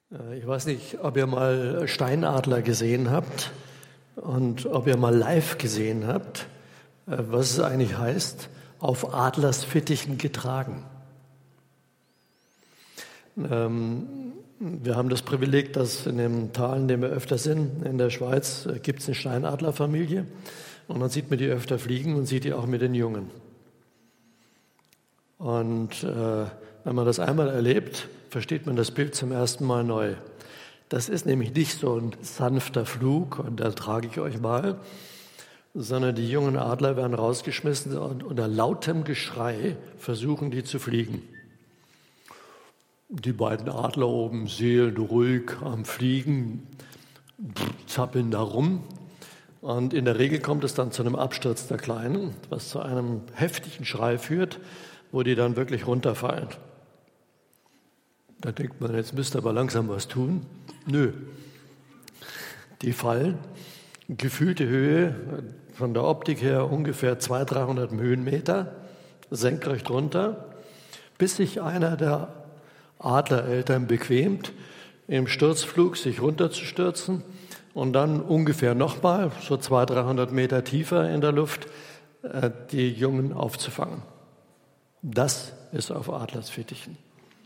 Ich weiß nicht, ob ihr mal Steinadler gesehen habt und ob ihr mal live gesehen habt, was es eigentlich heißt, auf Adlersfittichen getragen. Wir haben das Privileg, dass in dem Tal, in dem wir öfter sind, in der Schweiz, gibt es eine Steinadlerfamilie und man sieht mir die öfter fliegen und sieht die auch mit den Jungen. Und wenn man das einmal erlebt, versteht man das Bild zum ersten Mal neu. Das ist nämlich nicht so ein sanfter Flug und da trage ich euch mal, sondern die jungen Adler werden rausgeschmissen und unter lautem Geschrei versuchen die zu fliegen. Die beiden Adler oben seelenruhig am Fliegen, zappeln da rum. Und in der Regel kommt es dann zu einem Absturz der Kleinen, was zu einem heftigen Schrei führt, wo die dann wirklich runterfallen. Da denkt man, jetzt müsst ihr aber langsam was tun. Nö, die fallen. Gefühlte Höhe von der Optik her ungefähr 200-300 Höhenmeter, senkrecht runter, bis sich einer der Adlereltern bequemt, im Sturzflug sich runterzustürzen und dann ungefähr nochmal, so 200-300 Meter tiefer in der Luft, die Jungen aufzufangen. Das ist auf Adlersfittichen.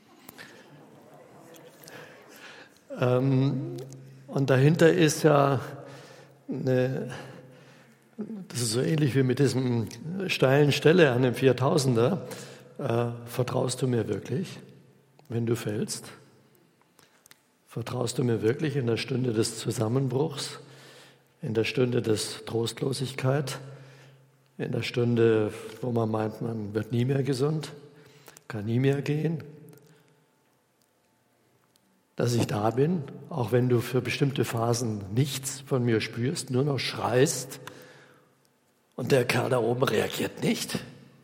Und dahinter ist ja das ist so ähnlich wie mit diesem steilen Stelle an dem 4000er. Vertraust du mir wirklich, wenn du fällst? Vertraust du mir wirklich in der Stunde des Zusammenbruchs, in der Stunde des Trostlosigkeit, in der Stunde, wo man meint, man wird nie mehr gesund, kann nie mehr gehen? Dass ich da bin, auch wenn du für bestimmte Phasen nichts von mir spürst, nur noch schreist und der Kerl da oben reagiert nicht.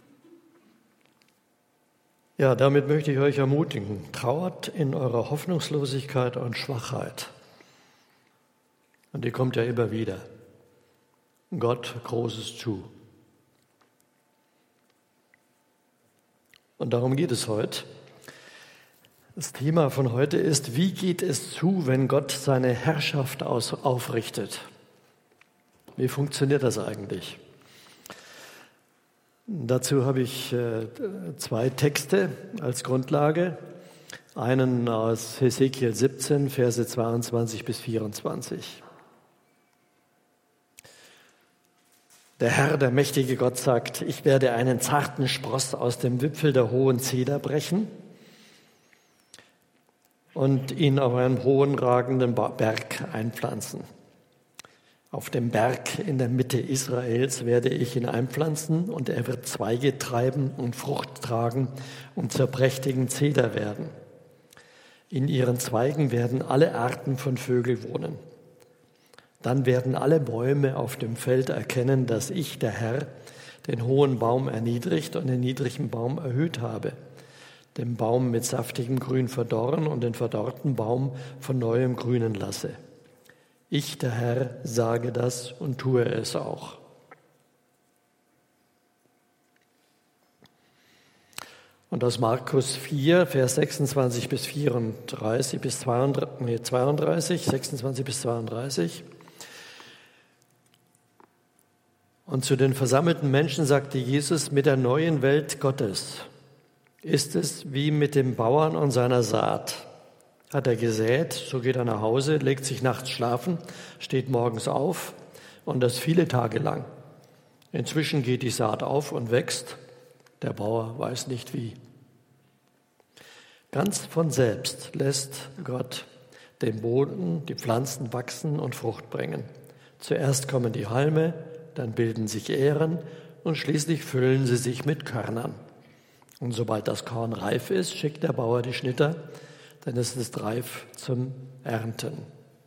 Ja, damit möchte ich euch ermutigen, trauert in eurer Hoffnungslosigkeit und Schwachheit. Und die kommt ja immer wieder. Gott Großes zu. Und darum geht es heute. Das Thema von heute ist, wie geht es zu, wenn Gott seine Herrschaft aufrichtet? Wie funktioniert das eigentlich? Dazu habe ich zwei Texte als Grundlage. Einen aus Hesekiel 17, Verse 22 bis 24. Der Herr, der mächtige Gott sagt, ich werde einen zarten Spross aus dem Wipfel der hohen Zeder brechen und ihn auf einen hohen, ragenden Berg einpflanzen. Auf dem Berg in der Mitte Israels werde ich ihn einpflanzen und er wird Zweige treiben und Frucht tragen und zur prächtigen Zeder werden. In ihren Zweigen werden alle Arten von Vögeln wohnen. Dann werden alle Bäume auf dem Feld erkennen, dass ich, der Herr, den hohen Baum erniedrigt und den niedrigen Baum erhöht habe, den Baum mit saftigem Grün verdorren und den verdorrten Baum von neuem Grünen lasse. Ich, der Herr, sage das und tue es auch. Und aus Markus 4, Vers 26 bis 32, 26 bis 32. Und zu den versammelten Menschen sagte Jesus, mit der neuen Welt Gottes ist es wie mit dem Bauern und seiner Saat. Hat er gesät, so geht er nach Hause, legt sich nachts schlafen, steht morgens auf und das viele Tage lang. Inzwischen geht die Saat auf und wächst, der Bauer weiß nicht wie. Ganz von selbst lässt Gott den Boden, die Pflanzen wachsen und Frucht bringen. Zuerst kommen die Halme, dann bilden sich Ähren und schließlich füllen sie sich mit Körnern. Und sobald das Korn reif ist, schickt der Bauer die Schnitter, denn es ist reif zum Ernten.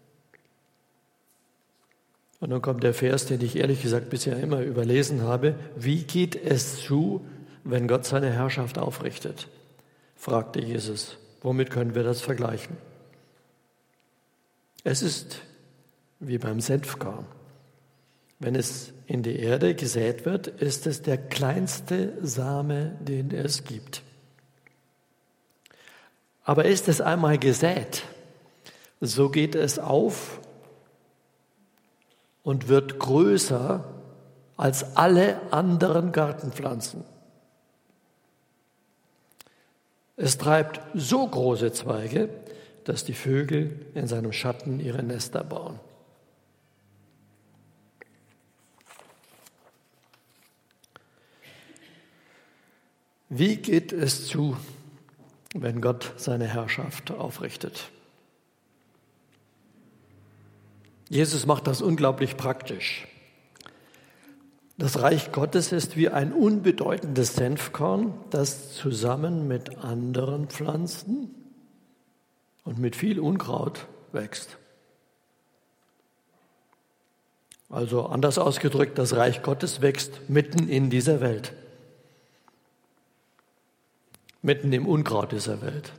Und dann kommt der Vers, den ich ehrlich gesagt bisher immer überlesen habe. Wie geht es zu, wenn Gott seine Herrschaft aufrichtet? Fragte Jesus. Womit können wir das vergleichen? Es ist wie beim Senfkorn. Wenn es in die Erde gesät wird, ist es der kleinste Same, den es gibt. Aber ist es einmal gesät, so geht es auf und wird größer als alle anderen Gartenpflanzen. Es treibt so große Zweige, dass die Vögel in seinem Schatten ihre Nester bauen. Wie geht es zu, wenn Gott seine Herrschaft aufrichtet? Jesus macht das unglaublich praktisch. Das Reich Gottes ist wie ein unbedeutendes Senfkorn, das zusammen mit anderen Pflanzen und mit viel Unkraut wächst. Also anders ausgedrückt, das Reich Gottes wächst mitten in dieser Welt. Mitten im Unkraut dieser Welt.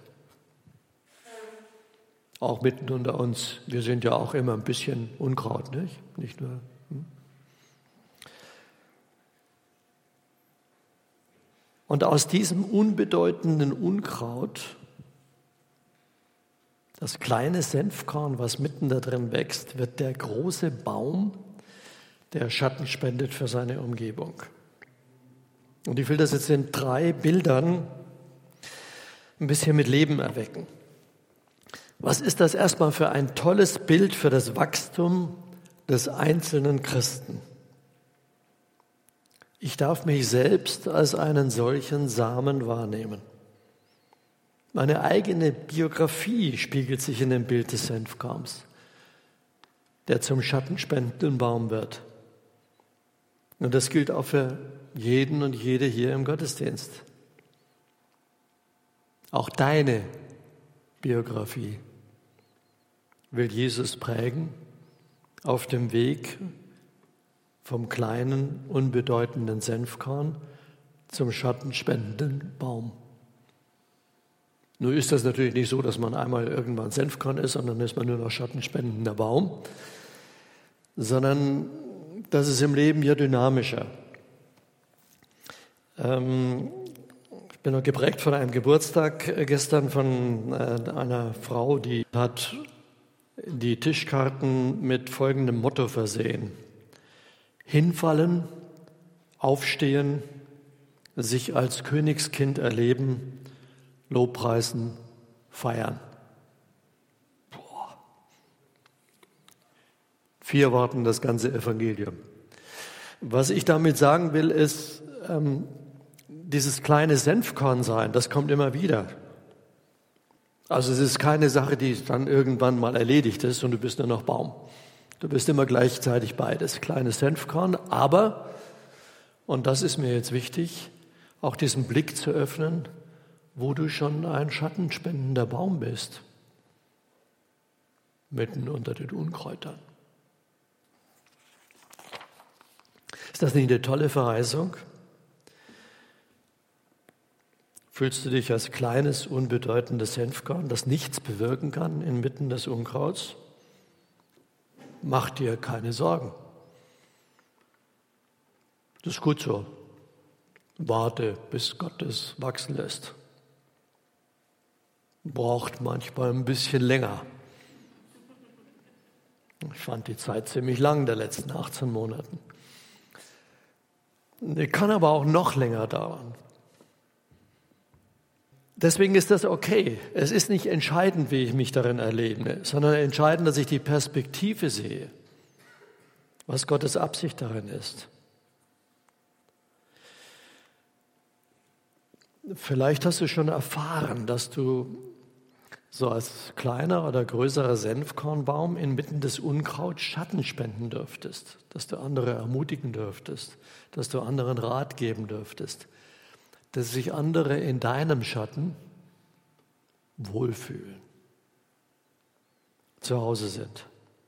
Auch mitten unter uns. Wir sind ja auch immer ein bisschen Unkraut, nicht nur. Und aus diesem unbedeutenden Unkraut, das kleine Senfkorn, was mitten da drin wächst, wird der große Baum, der Schatten spendet für seine Umgebung. Und ich will das jetzt in 3 Bildern ein bisschen mit Leben erwecken. Was ist das erstmal für ein tolles Bild für das Wachstum des einzelnen Christen? Ich darf mich selbst als einen solchen Samen wahrnehmen. Meine eigene Biografie spiegelt sich in dem Bild des Senfkorns, der zum schattenspendenden Baum wird. Und das gilt auch für jeden und jede hier im Gottesdienst. Auch deine Biografie will Jesus prägen auf dem Weg vom kleinen, unbedeutenden Senfkorn zum schattenspendenden Baum. Nur ist das natürlich nicht so, dass man einmal irgendwann Senfkorn ist und dann ist man nur noch schattenspendender Baum, sondern das ist im Leben ja dynamischer. Ich bin noch geprägt von einem Geburtstag gestern von einer Frau, die hat die Tischkarten mit folgendem Motto versehen: Hinfallen, aufstehen, sich als Königskind erleben, Lobpreisen, feiern. 4 Worten das ganze Evangelium. Was ich damit sagen will, ist, dieses kleine Senfkorn sein, das kommt immer wieder. Also es ist keine Sache, die dann irgendwann mal erledigt ist und du bist nur noch Baum. Du bist immer gleichzeitig beides, kleines Senfkorn, aber, und das ist mir jetzt wichtig, auch diesen Blick zu öffnen, wo du schon ein schattenspendender Baum bist, mitten unter den Unkräutern. Ist das nicht eine tolle Verheißung? Fühlst du dich als kleines, unbedeutendes Senfkorn, das nichts bewirken kann inmitten des Unkrauts? Mach dir keine Sorgen. Das ist gut so. Warte, bis Gott es wachsen lässt. Braucht manchmal ein bisschen länger. Ich fand die Zeit ziemlich lang, der letzten 18 Monaten. Kann aber auch noch länger dauern. Deswegen ist das okay. Es ist nicht entscheidend, wie ich mich darin erlebe, sondern entscheidend, dass ich die Perspektive sehe, was Gottes Absicht darin ist. Vielleicht hast du schon erfahren, dass du so als kleiner oder größerer Senfkornbaum inmitten des Unkrauts Schatten spenden dürftest, dass du andere ermutigen dürftest, dass du anderen Rat geben dürftest, dass sich andere in deinem Schatten wohlfühlen, zu Hause sind.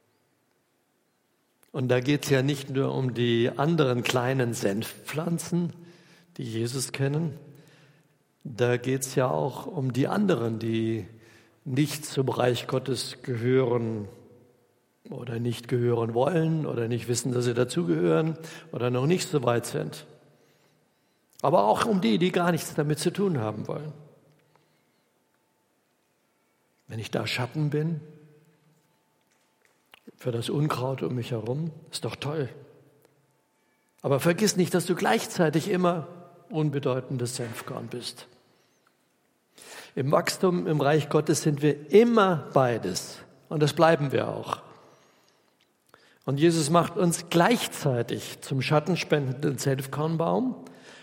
Und da geht es ja nicht nur um die anderen kleinen Senfpflanzen, die Jesus kennen, da geht es ja auch um die anderen, die nicht zum Reich Gottes gehören oder nicht gehören wollen oder nicht wissen, dass sie dazugehören oder noch nicht so weit sind. Aber auch um die, die gar nichts damit zu tun haben wollen. Wenn ich da Schatten bin, für das Unkraut um mich herum. Ist doch toll. Aber vergiss nicht, dass du gleichzeitig immer unbedeutendes Senfkorn bist. Im Wachstum im Reich Gottes sind wir immer beides. Und das bleiben wir auch. Und Jesus macht uns gleichzeitig zum schattenspendenden Senfkornbaum.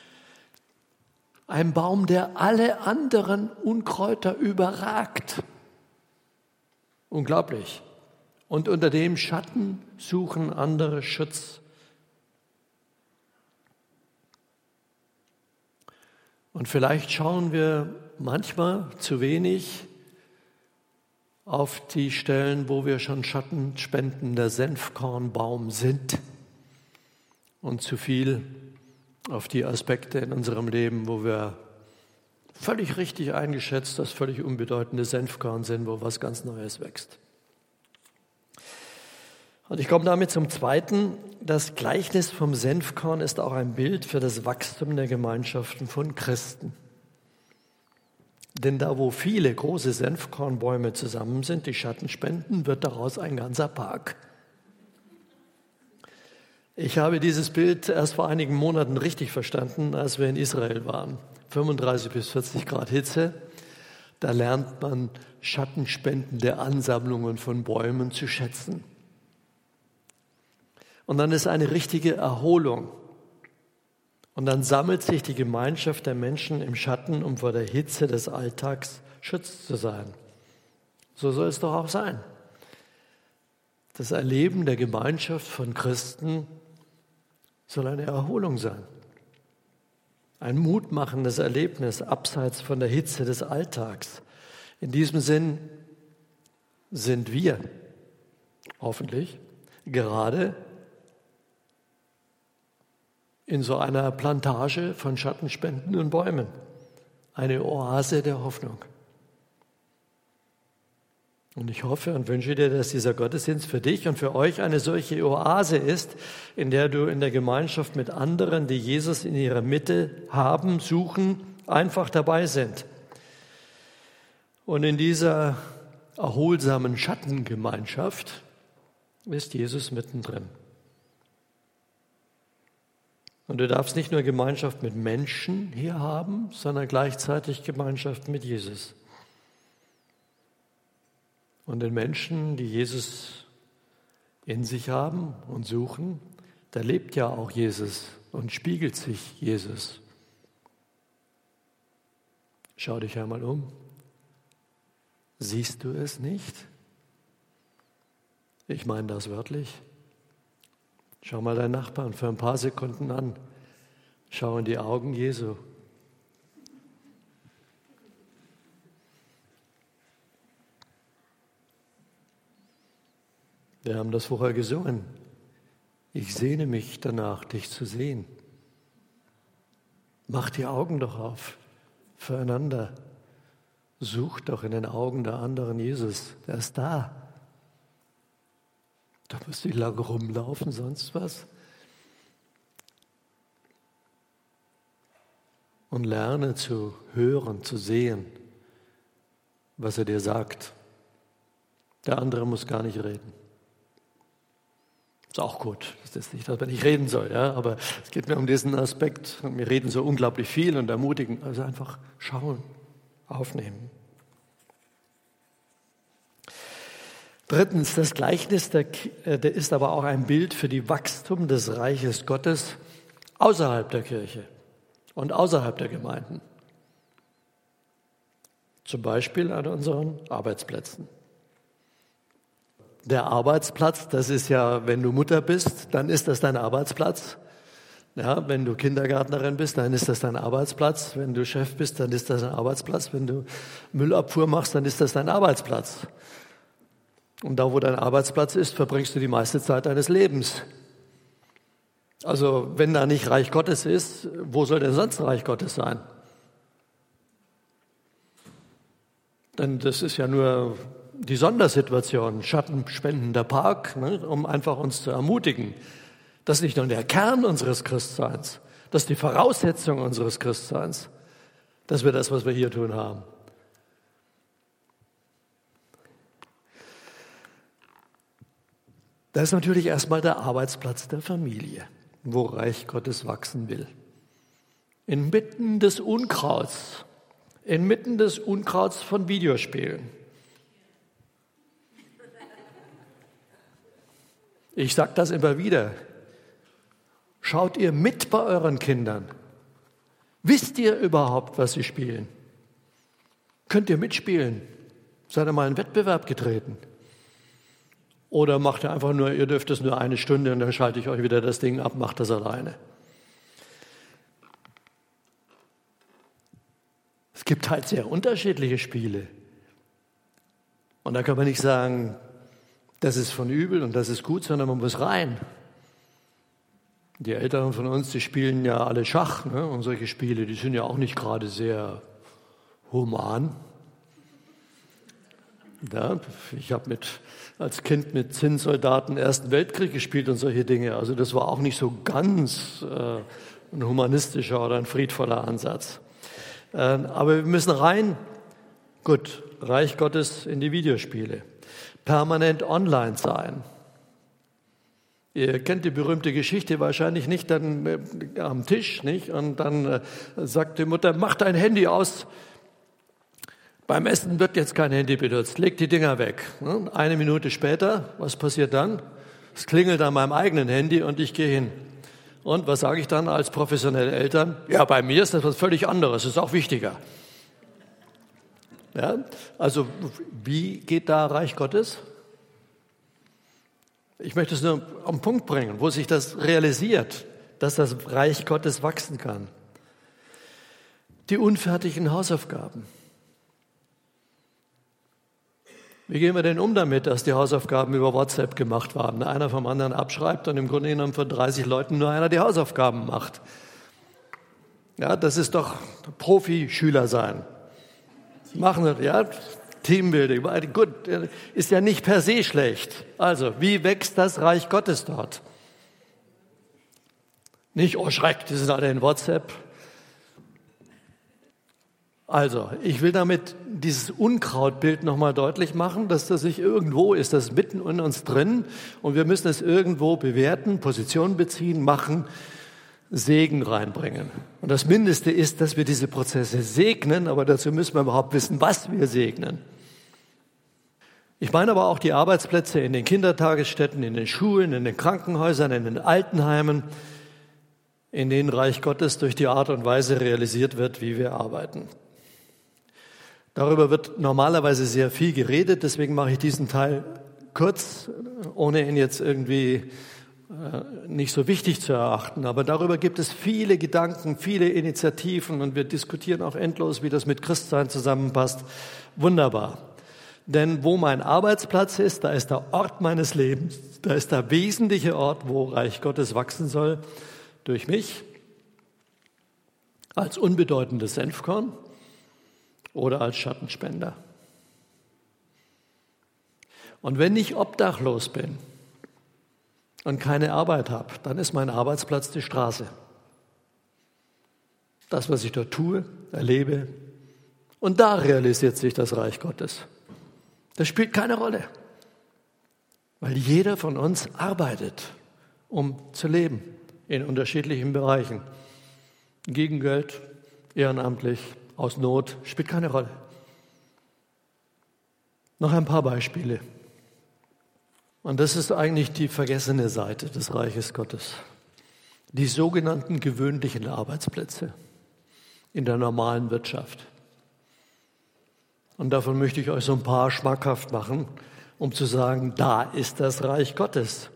Ein Baum, der alle anderen Unkräuter überragt. Unglaublich. Und unter dem Schatten suchen andere Schutz. Und vielleicht schauen wir manchmal zu wenig auf die Stellen, wo wir schon schattenspendender Senfkornbaum sind und zu viel auf die Aspekte in unserem Leben, wo wir völlig richtig eingeschätzt das völlig unbedeutende Senfkorn sind, wo was ganz Neues wächst. Und ich komme damit zum Zweiten. Das Gleichnis vom Senfkorn ist auch ein Bild für das Wachstum der Gemeinschaften von Christen. Denn da, wo viele große Senfkornbäume zusammen sind, die Schatten spenden, wird daraus ein ganzer Park. Ich habe dieses Bild erst vor einigen Monaten richtig verstanden, als wir in Israel waren. 35 bis 40 Grad Hitze. Da lernt man schattenspendende Ansammlungen von Bäumen zu schätzen. Und dann ist eine richtige Erholung. Und dann sammelt sich die Gemeinschaft der Menschen im Schatten, um vor der Hitze des Alltags schützt zu sein. So soll es doch auch sein. Das Erleben der Gemeinschaft von Christen soll eine Erholung sein. Ein mutmachendes Erlebnis abseits von der Hitze des Alltags. In diesem Sinn sind wir hoffentlich gerade in so einer Plantage von schattenspendenden Bäumen. Eine Oase der Hoffnung. Und ich hoffe und wünsche dir, dass dieser Gottesdienst für dich und für euch eine solche Oase ist, in der du in der Gemeinschaft mit anderen, die Jesus in ihrer Mitte haben, suchen, einfach dabei sind. Und in dieser erholsamen Schattengemeinschaft ist Jesus mittendrin. Und du darfst nicht nur Gemeinschaft mit Menschen hier haben, sondern gleichzeitig Gemeinschaft mit Jesus. Und den Menschen, die Jesus in sich haben und suchen, da lebt ja auch Jesus und spiegelt sich Jesus. Schau dich einmal um. Siehst du es nicht? Ich meine das wörtlich. Schau mal deinen Nachbarn für ein paar Sekunden an. Schau in die Augen Jesu. Wir haben das vorher gesungen. Ich sehne mich danach, dich zu sehen. Mach die Augen doch auf füreinander. Such doch in den Augen der anderen Jesus. Der ist da. Da musst du nicht lange rumlaufen, sonst was. Und lerne zu hören, zu sehen, was er dir sagt. Der andere muss gar nicht reden. Ist auch gut. Das ist nicht, dass man nicht reden soll, ja? Aber es geht mir um diesen Aspekt. Wir reden so unglaublich viel und ermutigen. Also einfach schauen, aufnehmen. Drittens, das Gleichnis der ist aber auch ein Bild für die Wachstum des Reiches Gottes außerhalb der Kirche und außerhalb der Gemeinden. Zum Beispiel an unseren Arbeitsplätzen. Der Arbeitsplatz, das ist ja, wenn du Mutter bist, dann ist das dein Arbeitsplatz. Ja, wenn du Kindergärtnerin bist, dann ist das dein Arbeitsplatz. Wenn du Chef bist, dann ist das dein Arbeitsplatz. Wenn du Müllabfuhr machst, dann ist das dein Arbeitsplatz. Und da, wo dein Arbeitsplatz ist, verbringst du die meiste Zeit deines Lebens. Also, wenn da nicht Reich Gottes ist, wo soll denn sonst Reich Gottes sein? Denn das ist ja nur die Sondersituation, schattenspendender Park, ne, um einfach uns zu ermutigen. Das ist nicht nur der Kern unseres Christseins, das ist die Voraussetzung unseres Christseins, dass wir das, was wir hier tun, haben. Das ist natürlich erstmal der Arbeitsplatz der Familie, wo Reich Gottes wachsen will. Inmitten des Unkrauts von Videospielen. Ich sage das immer wieder. Schaut ihr mit bei euren Kindern? Wisst ihr überhaupt, was sie spielen? Könnt ihr mitspielen? Seid ihr mal in einen Wettbewerb getreten? Oder macht ihr einfach nur, ihr dürft es nur 1 Stunde und dann schalte ich euch wieder das Ding ab, macht das alleine. Es gibt halt sehr unterschiedliche Spiele. Und da kann man nicht sagen, das ist von übel und das ist gut, sondern man muss rein. Die Älteren von uns, die spielen ja alle Schach, ne? Und solche Spiele, die sind ja auch nicht gerade sehr human. Ja, ich habe als Kind mit Zinnsoldaten Ersten Weltkrieg gespielt und solche Dinge. Also das war auch nicht so ganz ein humanistischer oder ein friedvoller Ansatz. Aber wir müssen rein, gut, Reich Gottes in die Videospiele. Permanent online sein. Ihr kennt die berühmte Geschichte wahrscheinlich nicht, dann am Tisch, nicht? Und dann sagt die Mutter, mach dein Handy aus. Beim Essen wird jetzt kein Handy benutzt, leg die Dinger weg. 1 Minute später, was passiert dann? Es klingelt an meinem eigenen Handy und ich gehe hin. Und was sage ich dann als professionelle Eltern? Ja, bei mir ist das was völlig anderes, ist auch wichtiger. Ja, also wie geht da Reich Gottes? Ich möchte es nur auf den Punkt bringen, wo sich das realisiert, dass das Reich Gottes wachsen kann. Die unfertigen Hausaufgaben. Wie gehen wir denn um damit, dass die Hausaufgaben über WhatsApp gemacht werden? Einer vom anderen abschreibt und im Grunde genommen von 30 Leuten nur einer die Hausaufgaben macht. Ja, das ist doch Profi-Schüler sein. Machen wir, ja, Teambuilding, gut, ist ja nicht per se schlecht. Also, wie wächst das Reich Gottes dort? Nicht, oh Schreck, die sind alle in WhatsApp. Also, ich will damit dieses Unkrautbild nochmal deutlich machen, dass das nicht irgendwo ist, das ist mitten in uns drin und wir müssen es irgendwo bewerten, Position beziehen, machen, Segen reinbringen. Und das Mindeste ist, dass wir diese Prozesse segnen, aber dazu müssen wir überhaupt wissen, was wir segnen. Ich meine aber auch die Arbeitsplätze in den Kindertagesstätten, in den Schulen, in den Krankenhäusern, in den Altenheimen, in denen Reich Gottes durch die Art und Weise realisiert wird, wie wir arbeiten. Darüber wird normalerweise sehr viel geredet, deswegen mache ich diesen Teil kurz, ohne ihn jetzt irgendwie nicht so wichtig zu erachten. Aber darüber gibt es viele Gedanken, viele Initiativen und wir diskutieren auch endlos, wie das mit Christsein zusammenpasst. Wunderbar. Denn wo mein Arbeitsplatz ist, da ist der Ort meines Lebens, da ist der wesentliche Ort, wo Reich Gottes wachsen soll, durch mich als unbedeutendes Senfkorn oder als Schattenspender. Und wenn ich obdachlos bin und keine Arbeit habe, dann ist mein Arbeitsplatz die Straße. Das, was ich dort tue, erlebe, und da realisiert sich das Reich Gottes. Das spielt keine Rolle, weil jeder von uns arbeitet, um zu leben in unterschiedlichen Bereichen. Gegen Geld, ehrenamtlich, aus Not, spielt keine Rolle. Noch ein paar Beispiele. Und das ist eigentlich die vergessene Seite des Reiches Gottes. Die sogenannten gewöhnlichen Arbeitsplätze in der normalen Wirtschaft. Und davon möchte ich euch so ein paar schmackhaft machen, um zu sagen, da ist das Reich Gottes.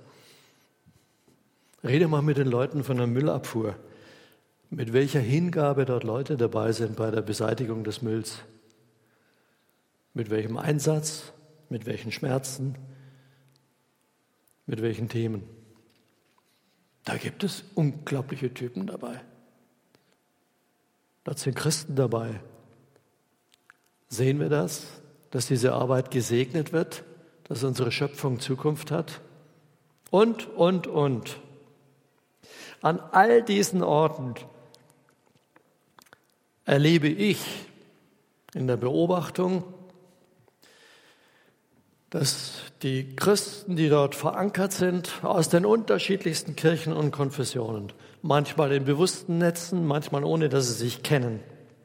Rede mal mit den Leuten von der Müllabfuhr, mit welcher Hingabe dort Leute dabei sind bei der Beseitigung des Mülls. Mit welchem Einsatz, mit welchen Schmerzen, mit welchen Themen. Da gibt es unglaubliche Typen dabei. Da sind Christen dabei. Sehen wir das, dass diese Arbeit gesegnet wird, dass unsere Schöpfung Zukunft hat? Und. An all diesen Orten erlebe ich in der Beobachtung, dass die Christen, die dort verankert sind, aus den unterschiedlichsten Kirchen und Konfessionen, manchmal in bewussten Netzen, manchmal ohne, dass sie sich kennen,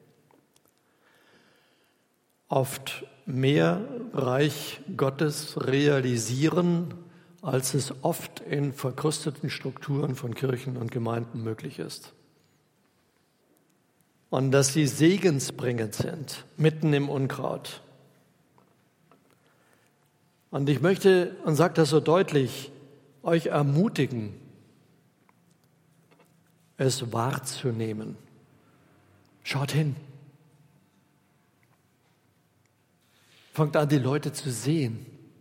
oft mehr Reich Gottes realisieren, als es oft in verkrusteten Strukturen von Kirchen und Gemeinden möglich ist. Und dass sie segensbringend sind, mitten im Unkraut. Und ich möchte, und sage das so deutlich, euch ermutigen, es wahrzunehmen. Schaut hin. Fangt an, die Leute zu sehen.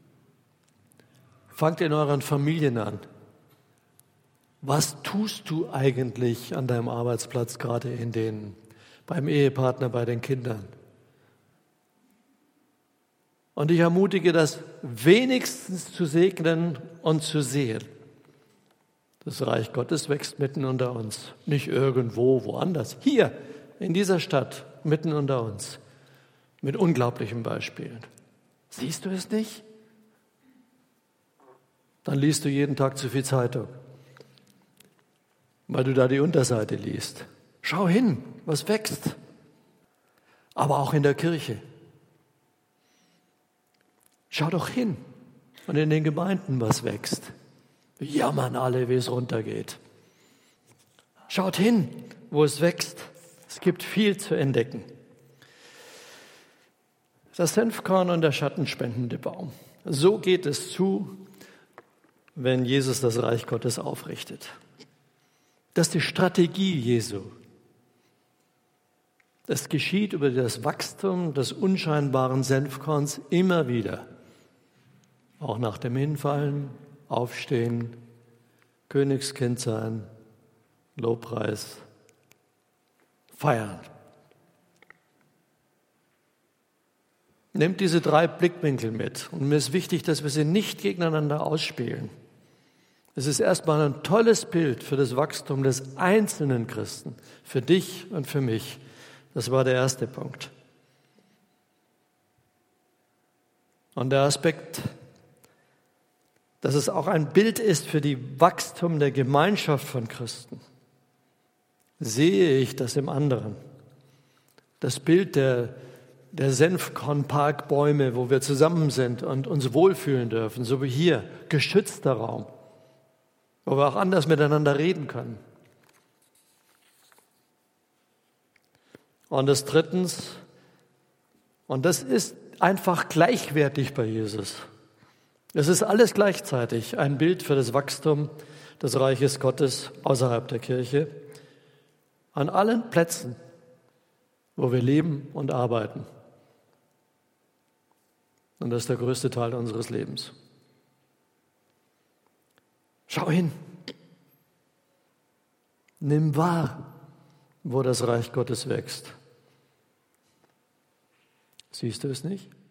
Fangt in euren Familien an. Was tust du eigentlich an deinem Arbeitsplatz, gerade in denen, beim Ehepartner, bei den Kindern? Und ich ermutige, das wenigstens zu segnen und zu sehen. Das Reich Gottes wächst mitten unter uns, nicht irgendwo, woanders. Hier, in dieser Stadt, mitten unter uns, mit unglaublichen Beispielen. Siehst du es nicht? Dann liest du jeden Tag zu viel Zeitung, weil du da die Unterseite liest. Schau hin, was wächst. Aber auch in der Kirche. Schau doch hin und in den Gemeinden, was wächst. Wir jammern alle, wie es runtergeht. Schaut hin, wo es wächst. Es gibt viel zu entdecken. Das Senfkorn und der schattenspendende Baum. So geht es zu, wenn Jesus das Reich Gottes aufrichtet. Das ist die Strategie Jesu. Das geschieht über das Wachstum des unscheinbaren Senfkorns immer wieder. Auch nach dem Hinfallen, Aufstehen, Königskind sein, Lobpreis, feiern. Nehmt diese 3 Blickwinkel mit. Und mir ist wichtig, dass wir sie nicht gegeneinander ausspielen. Es ist erstmal ein tolles Bild für das Wachstum des einzelnen Christen, für dich und für mich. Das war der erste Punkt. Und der Aspekt, dass es auch ein Bild ist für die Wachstum der Gemeinschaft von Christen, sehe ich das im anderen. Das Bild der Senfkornparkbäume, wo wir zusammen sind und uns wohlfühlen dürfen, so wie hier, geschützter Raum, wo wir auch anders miteinander reden können. Und das drittens, und das ist einfach gleichwertig bei Jesus. Es ist alles gleichzeitig ein Bild für das Wachstum des Reiches Gottes außerhalb der Kirche, an allen Plätzen, wo wir leben und arbeiten. Und das ist der größte Teil unseres Lebens. Schau hin. Nimm wahr, wo das Reich Gottes wächst. Siehst du es nicht?